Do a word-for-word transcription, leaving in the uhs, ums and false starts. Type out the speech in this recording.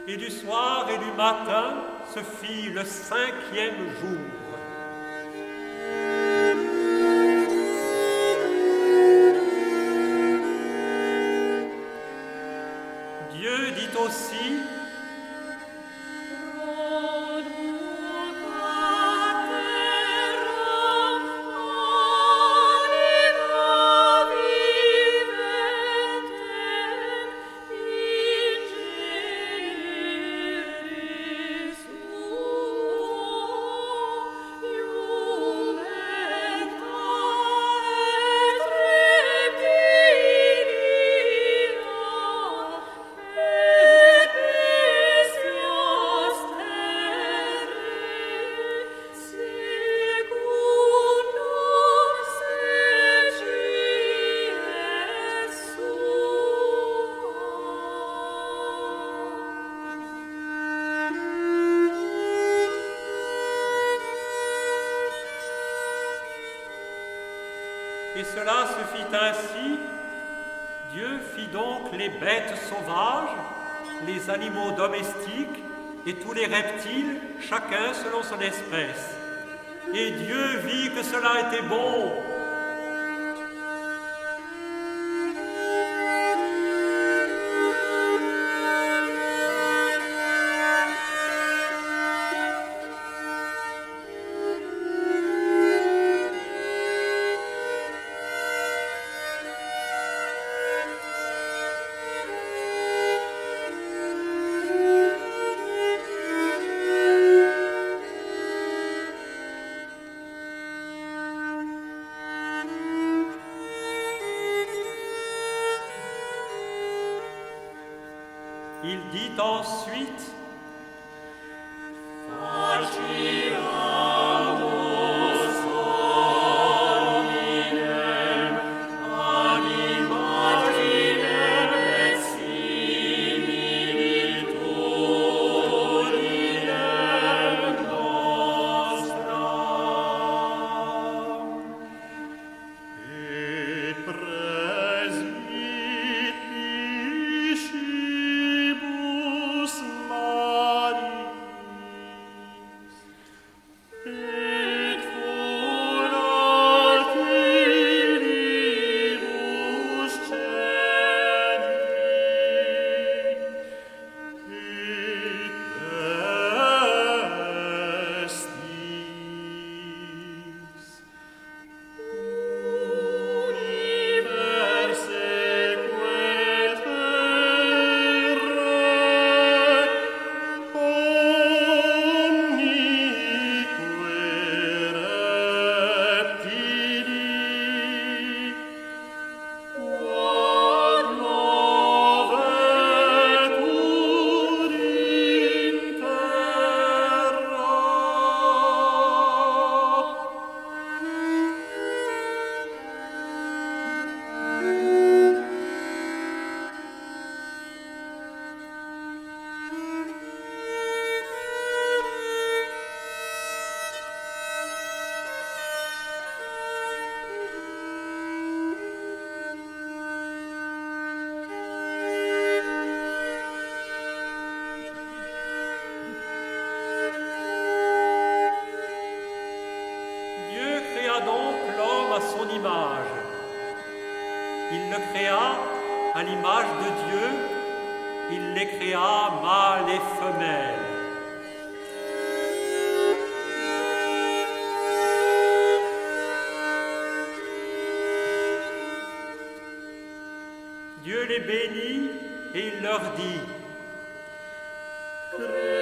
Et du soir et du matin se fit le cinquième jour. Dieu dit aussi: Et cela se fit ainsi. Dieu fit donc les bêtes sauvages, les animaux domestiques et tous les reptiles, chacun selon son espèce. Et Dieu vit que cela était bon. Il dit ensuite: son image. Il le créa à l'image de Dieu, il les créa mâles et femelles. Dieu les bénit et il leur dit: